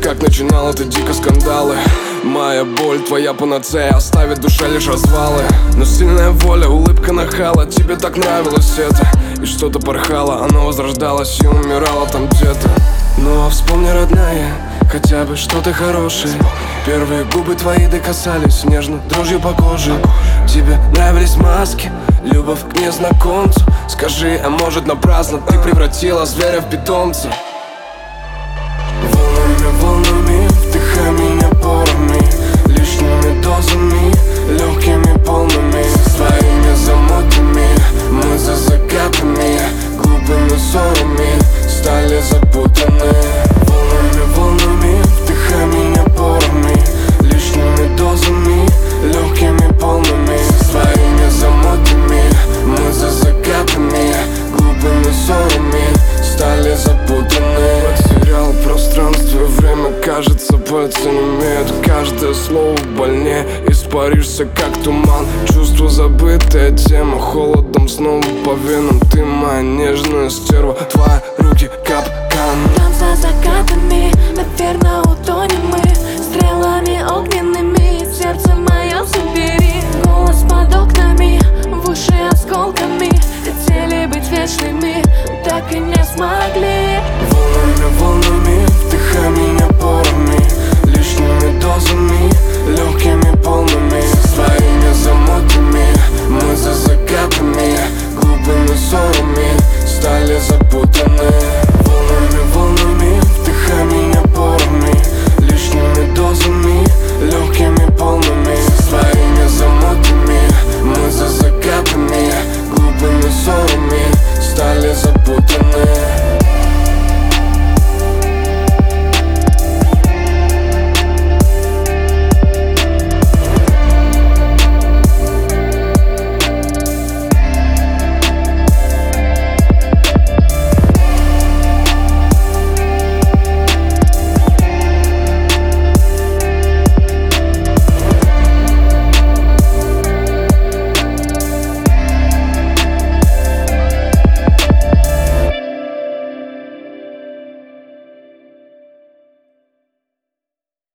как начинал это дико скандалы. Моя боль, твоя панацея, оставит душа лишь развалы. Но сильная воля, улыбка нахала, тебе так нравилось это. И что-то порхало, оно возрождалось и умирало там где-то. Ну а вспомни, родная, хотя бы что-то хорошее. Первые губы твои докасались нежно дрожью по коже. Тебе нравились маски, любовь к незнакомцу. Скажи, а может напрасно ты превратила зверя в питомца? Волнами, волнами, вдыхай меня порами, лишними дозами, легкими полными, своими замутами. Мы за закатами, глупыми ссорами стали запутаны. Волнами, волнами, вдыхай меня порами, лишними дозами, легкими полными, своими замутами. Мы за закатами, глупыми ссорами стали запутаны. Потерял пространство и время, кажется, пальцы немеют. Каждое слово больнее, испаришься как туман. Чувство забытая тема, холодом снова по венам. Ты моя нежная стерва, твои руки капкан. Там за закатами